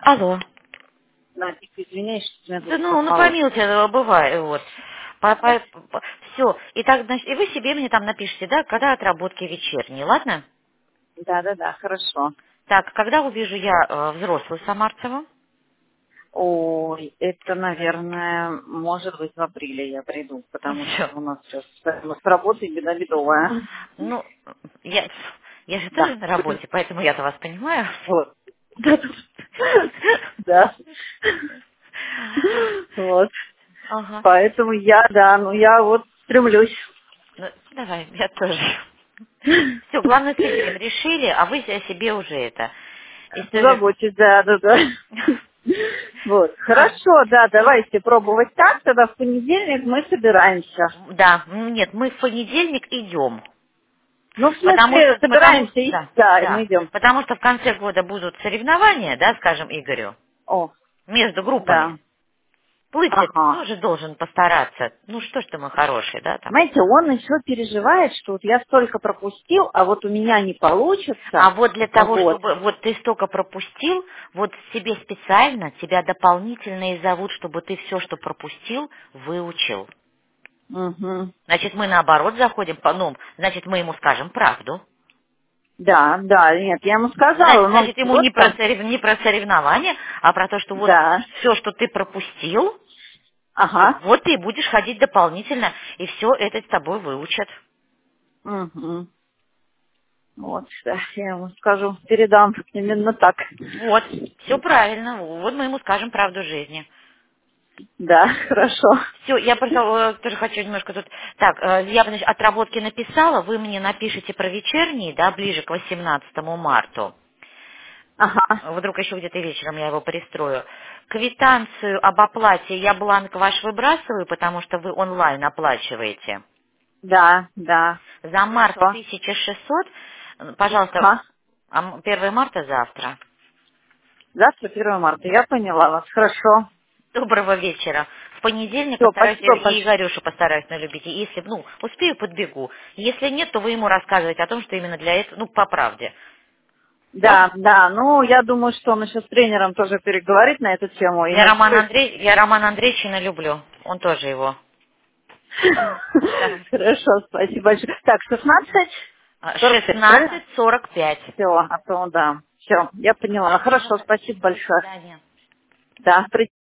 Алло. Надик, извиняюсь, что меня Да тут ну попало. помилуйте, бывает, вот. Все. Итак, значит, и вы себе мне там напишите, да, когда отработки вечерние, ладно? Да, хорошо. Так, когда увижу я взрослую Самарцеву? Ой, это, наверное, может быть в апреле я приду, потому Все. что у нас сейчас с работой беда бедовая. Ну, я, я же тоже Да. на работе, поэтому я-то вас понимаю. Вот. Да. Вот. Ага. Поэтому я вот стремлюсь. Ну, давай, я тоже. Все, главное, с Игорем решили, а вы себе уже это. Историю. Заботюсь, да. Вот. А, Хорошо, да, давайте пробовать так, тогда в понедельник мы собираемся. да, нет, мы в понедельник идем. Ну, в смысле, собираемся и да, и мы Да, идем. потому что в конце года будут соревнования, да, скажем, Игорю, О, между группами. да. Плыть-то Ага. тоже должен постараться. Ну что ж ты мой хороший, да, там. Знаете, он еще переживает, что вот я столько пропустил, а вот у меня не А получится. вот для того, Вот. чтобы вот ты столько пропустил, вот себе специально тебя дополнительно и зовут, чтобы ты все, что пропустил, выучил. Угу. Значит, мы наоборот заходим по, ну, значит, мы ему скажем правду. Да, нет, я ему сказала, но Значит, ему вот там, не про соревнования, а про то, что вот да, все, что ты пропустил, ага, вот ты и будешь ходить дополнительно, и все это с тобой выучат. угу. Вот, да, я ему скажу, передам именно так. Вот, все правильно, вот мы ему скажем правду жизни. Да, хорошо. Все, я просто тоже хочу немножко тут... Так, я, значит, отработки написала, вы мне напишите про вечерние, да, ближе к 18 марта. Ага, Вдруг еще где-то вечером я его пристрою. Квитанцию об оплате я бланк ваш выбрасываю, потому что вы онлайн оплачиваете. да, За март хорошо. 1600, пожалуйста, Ага, 1 марта завтра. завтра 1 марта, я поняла вас, хорошо. Доброго вечера. В понедельник Все, постараюсь, спасибо и большое. Игорюшу постараюсь налюбить. И если, ну, успею, подбегу. Если нет, то вы ему рассказываете о том, что именно для этого, ну, по правде. Ладно? Да, ну, я думаю, что он еще с тренером тоже переговорит на эту тему и напишет. Я Романа Андреевича люблю. Он тоже его. Да. Хорошо, спасибо большое. Так, 16:45, правильно? 16:45. Все, а то да. Все, я поняла. Хорошо, Ага. спасибо До большое. свидания. Да,